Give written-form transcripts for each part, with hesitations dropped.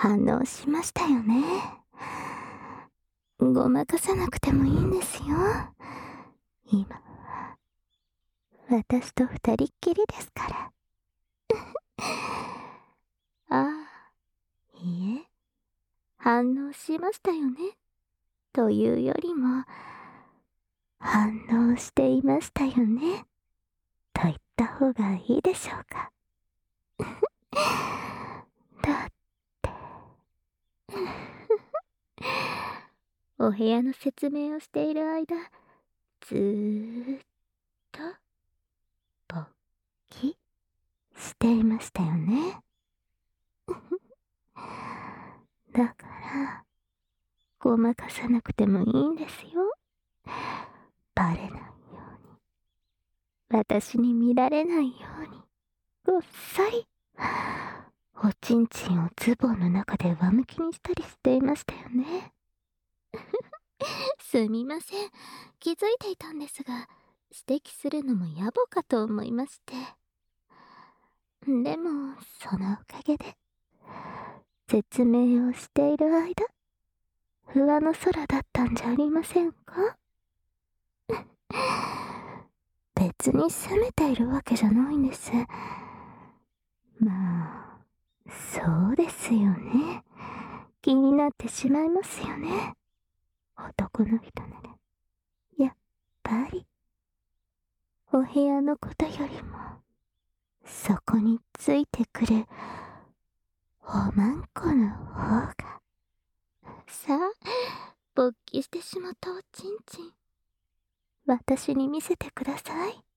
反応しましたよね。ごまかさなくてもいいんですよ。今は私と二人っきりですから。ああ、いいえ、反応しましたよね。というよりも、反応していましたよね。と言った方がいいでしょうか。だって、お部屋の説明をしている間、ずーっと、勃起していましたよね。だから、ごまかさなくてもいいんですよ。バレないように。私に見られないように。ごっそり。おちんちんをズボンの中で上向きにしたりしていましたよね。すみません。気づいていたんですが、指摘するのも野暮かと思いまして。でも、そのおかげで、説明をしている間、不破の空だったんじゃありませんか？別に責めているわけじゃないんです。まあ、そうですよね。気になってしまいますよね。男の人なら。やっぱり、お部屋のことよりも、そこについてくる、おまんこの方が。さあ、勃起してしまったおちんちん。私に見せてください。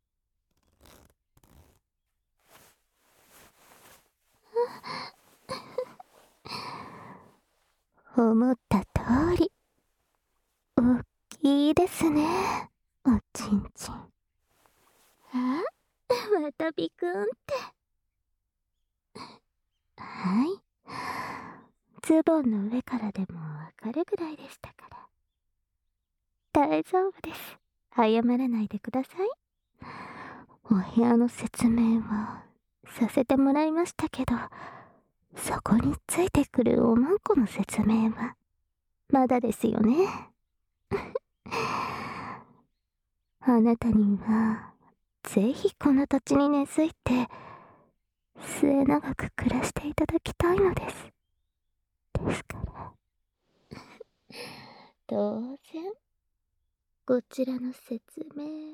思った通り、おっきいですね、おちんちん。あ、またビクンって。はい。ズボンの上からでもわかるぐらいでしたから。大丈夫です。謝らないでください。お部屋の説明はさせてもらいましたけど、そこについてくるおまんこの説明は、まだですよね。あなたには、ぜひこの土地に根付いて、末永く暮らしていただきたいのです。ですから。当然、こちらの説明も、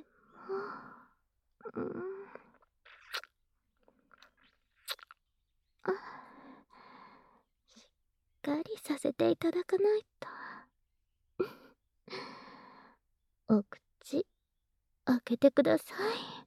しっかりさせていただかないと。お口、開けてください。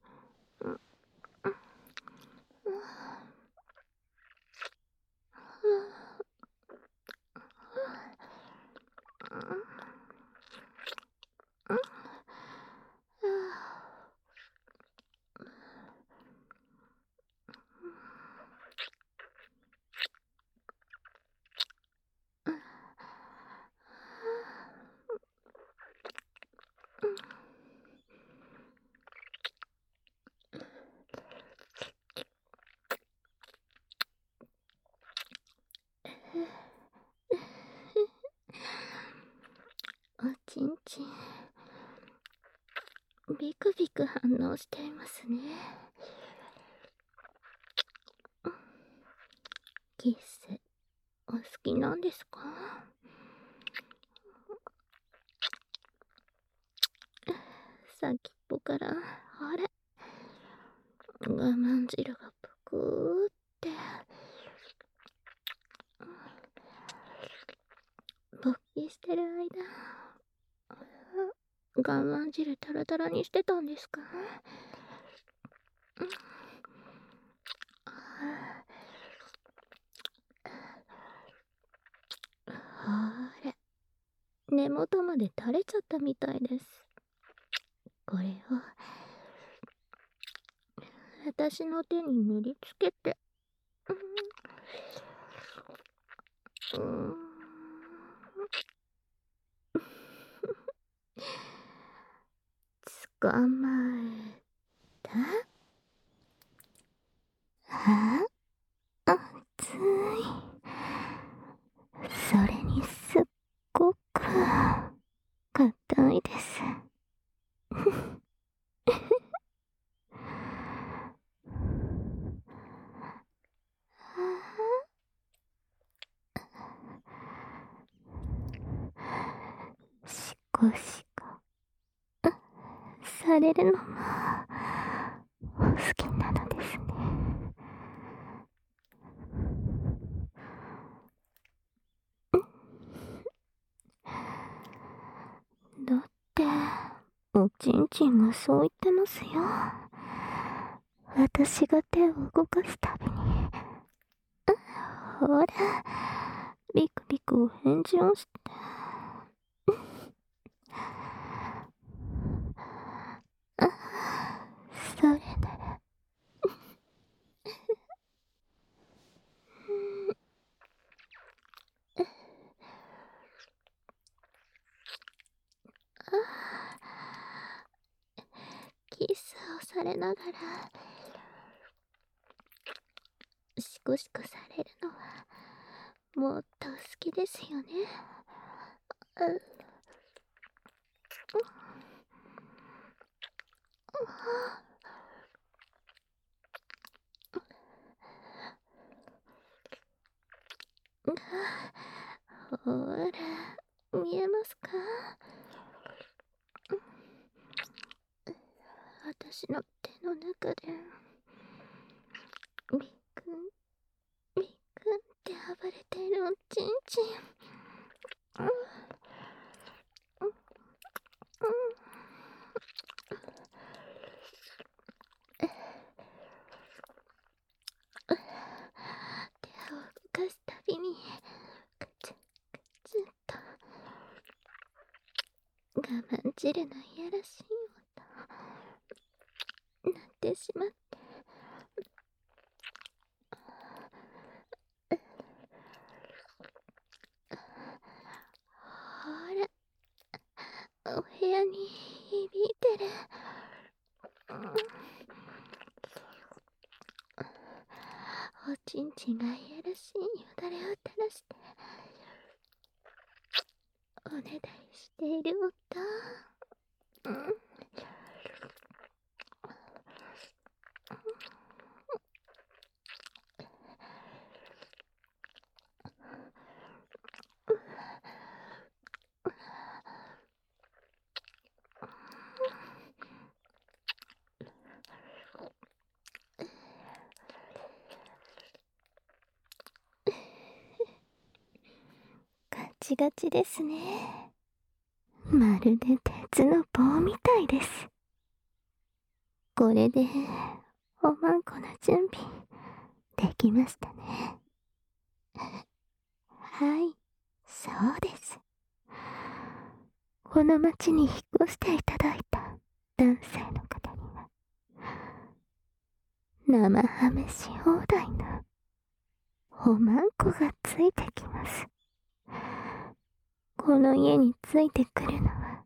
おちんちん、ビクビク反応していますね。キッス、お好きなんですか？先っぽから、あれ、我慢汁がぷくーって。勃起してる間、我慢汁タラタラにしてたんですか？あれ、根元まで垂れちゃったみたいです。これを、私の手に塗りつけて、うーん、捕まえた？あ、熱い。 ゴシゴされるのもお好きなのですね。だっておちんちんがそう言ってますよ。私が手を動かすたびに、ほらビクビクお返事をして。それならキスをされながらシコシコされるのはもっと好きですよね。ほら見えますか？私の手の中でビクンビクンって暴れているおちんちん。手を動かすたびにカチッカチッと我慢汁のいやらしい音鳴ってしまって、ほらお部屋に響いてる。おちんちんがいやらしいよだれを垂らしておねだりしている音。ガチガチですね。まるで鉄の棒みたいです。これでおまんこの準備できましたね。はい、そうです。この町に引っ越していただいた男性の方には生試し放題のおまんこがついてきます。この家についてくるのは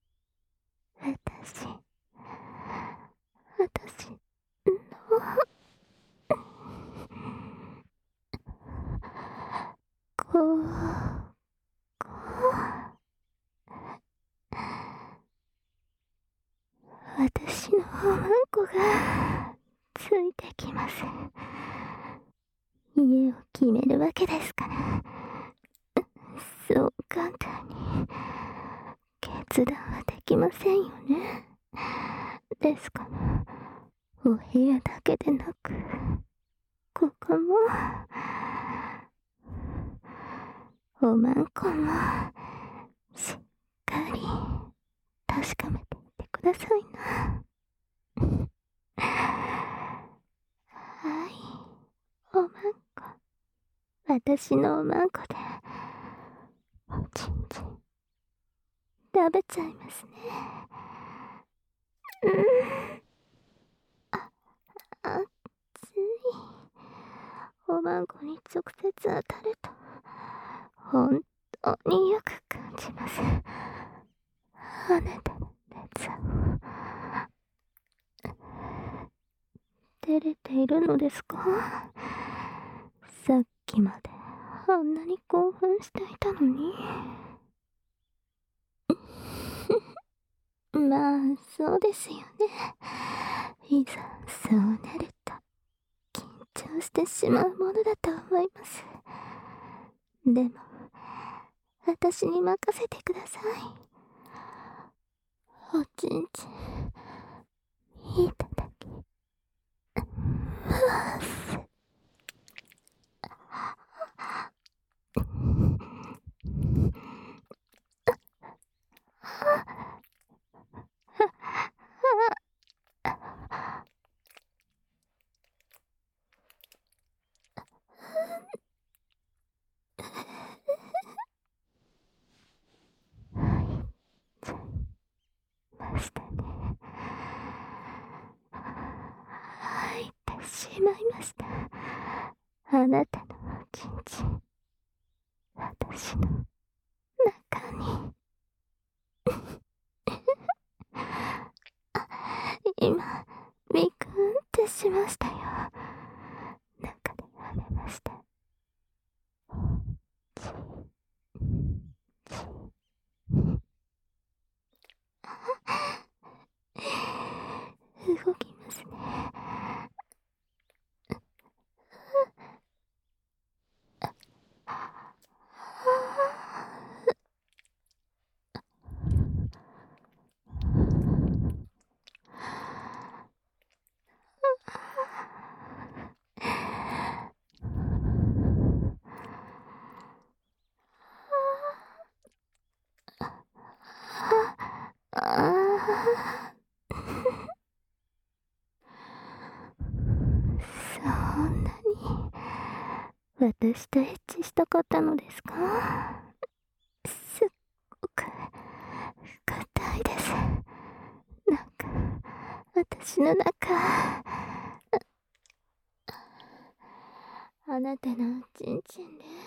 私のこ私のおまんこがついてきます。家を決めるわけですから、そう簡単に決断はできませんよね。ですからお部屋だけでなくここもおまんこもしっかり確かめてみてくださいな。はい、おまんこ、私のおまんこでおちんちん食べちゃいますね。熱い。おまんこに直接当たると本当によく感じます。あなたの熱を照れているのですか？さっきまであんなに興奮していたのに。まあそうですよね。いざそうなると緊張してしまうものだと思います。でも私に任せてください。 おちんちんいただきます。ましたね。入ってしまいました。あなたのおちんちん、私の中に。今、ビクンってしましたよ。中で跳ねました。動きますね。そんなに私とエッチしたかったのですか？すっごく硬いです。なんか私の中、あなたのおちんちんで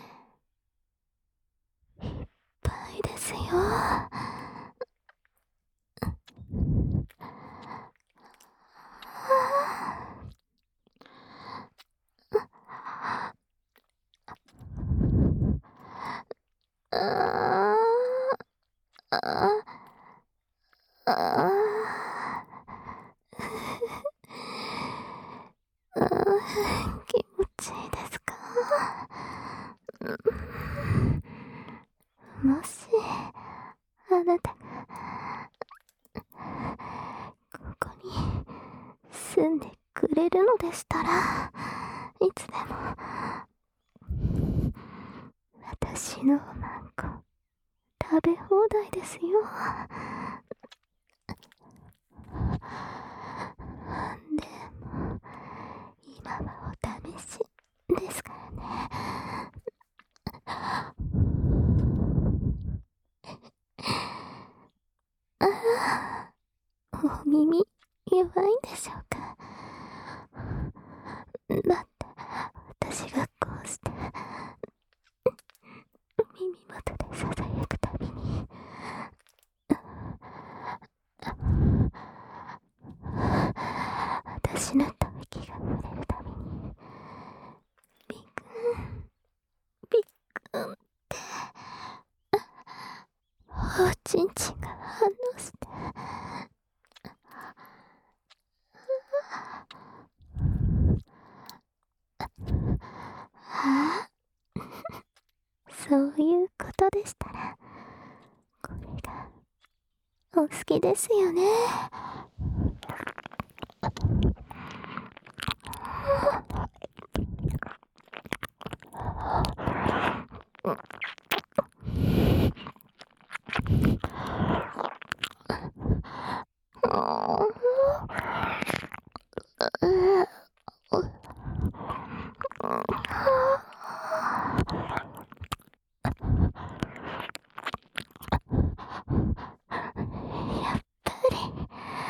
いっぱいですよ。ああああ気持ちいいですか？もしあなたがここに住んでくれるのでしたら、いつでも私のおまんこ食べ放題ですよ。でも今はお試しですからね。お耳弱いんでしょうか？だって私がこうして耳元でささやくたびに、私の吐息が触れるたびにビクンビクンっておちんちんが反応して、ああ、そういうことでしたら、これがお好きですよね。やっぱり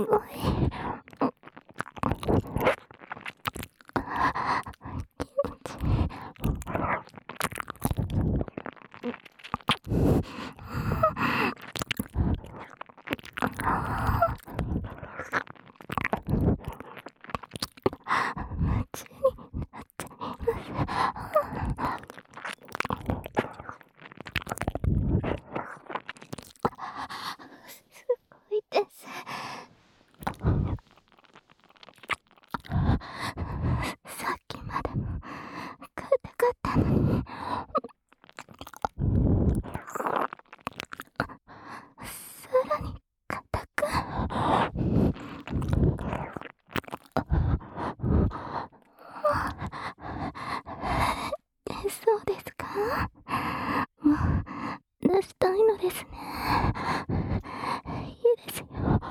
さっきまでも硬かったのに、さらに硬く。そうですか？もう出したいのですね。いいですよ。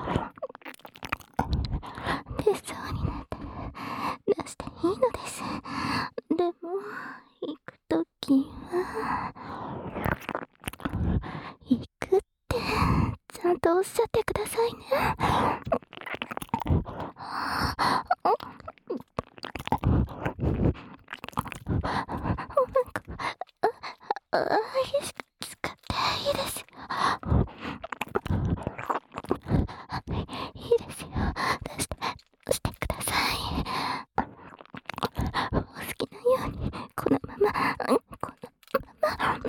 出そうになったら出していいのです。でも行くときは行くってちゃんとおっしゃってくださいね。しかっていいですよ。いいですよ。出してください。お好きなようにこのまま、このまま、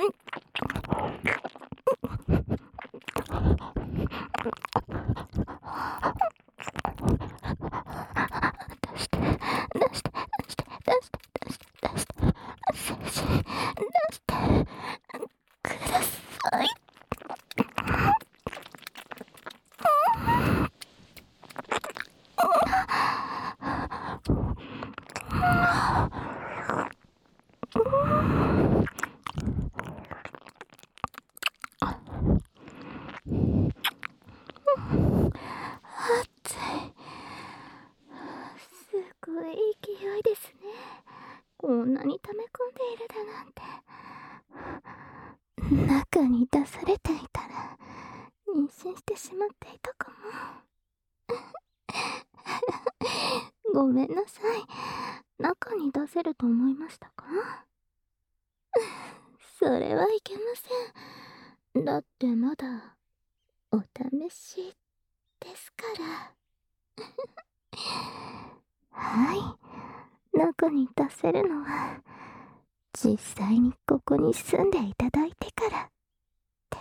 出して出して出して出して出して出して出してください。暑い。すごい勢いですね。こんなに溜め込んでいるだなんて。中に出されていたら妊娠してしまっていたかも。ごめんなさい。中に出せると思いましたか？それはいけません。だってまだお試しですから。はい。中に出せるのは実際にここに住んでいただいてからです。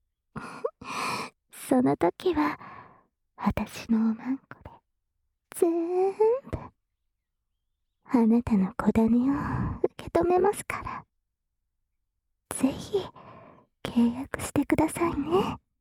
その時は私のおまんこで全部あなたの子種を受け止めますから。ぜひ契約してくださいね。